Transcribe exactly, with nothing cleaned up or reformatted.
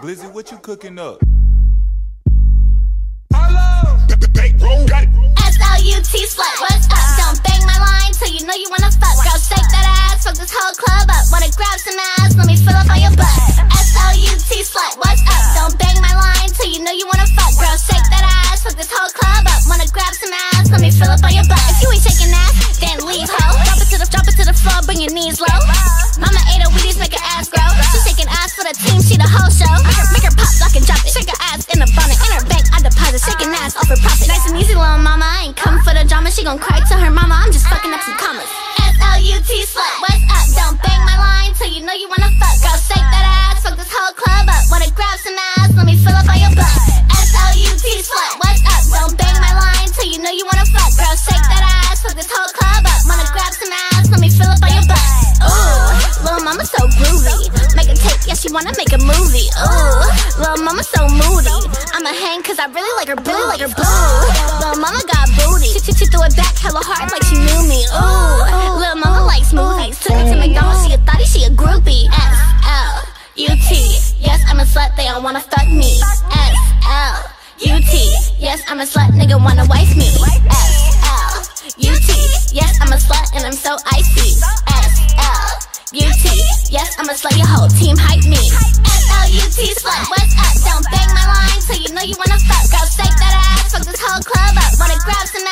Glizzy, what you cooking up? S L U T slut, what's up? Don't bang my line till you know you wanna fuck. Girl, shake that ass, fuck this whole club up. Wanna grab some ass, let me fill up on your butt. S L U T slut, what's up? Don't bang my line till you know you wanna fuck. Girl, shake that ass, fuck this whole club up. Wanna grab some ass, let me fill up on your butt. If you ain't shaking ass, then leave, ho. Drop it to the, drop it to the floor, bring your knees low. Mama ate her Wheaties, make her ass grow. She shaking ass for the team, she the whole show. Make her, make her pop, lock and drop it. Shake her ass in a bonnet, in her bank, I deposit. Shaking ass off her profit. Nice and easy, little mama, I ain't come for the drama. She gon' cry to her mama, I'm just fucking up some commas. S L U T slut, what's up? Don't bang my line till you know you wanna fuck. Girl, shake that ass, fuck this whole club up. Wanna grab some ass, let me fill up on your butt. S L U T slut, what's up? Don't bang my line till you know you wanna fuck. Girl, shake that ass, fuck this whole club up. Wanna grab some ass, let me fill up on your butt. Ooh, little mama so groovy. Make a tape, yeah, she wanna make a movie. Ooh, little mama so moody. I'ma hang cause I really like her, really like her boo. Little mama got booty. She, she, she threw it back hella hard like she knew me. Ooh, little mama likes smoothies. Took her to McDonald's, she a thotty, she a groupie. S L U T, yes, I'm a slut, they all wanna fuck me. S L U T, yes, I'm a slut, nigga wanna wife me. S L U T, yes, I'm a slut and I'm so icy. S L U T, yes, I'm a slut, your whole team hype me. S L U T slut, what's up? Don't bang my line till you know you wanna fuck. Girl, shake that ass, fuck this whole club up. Wanna grab some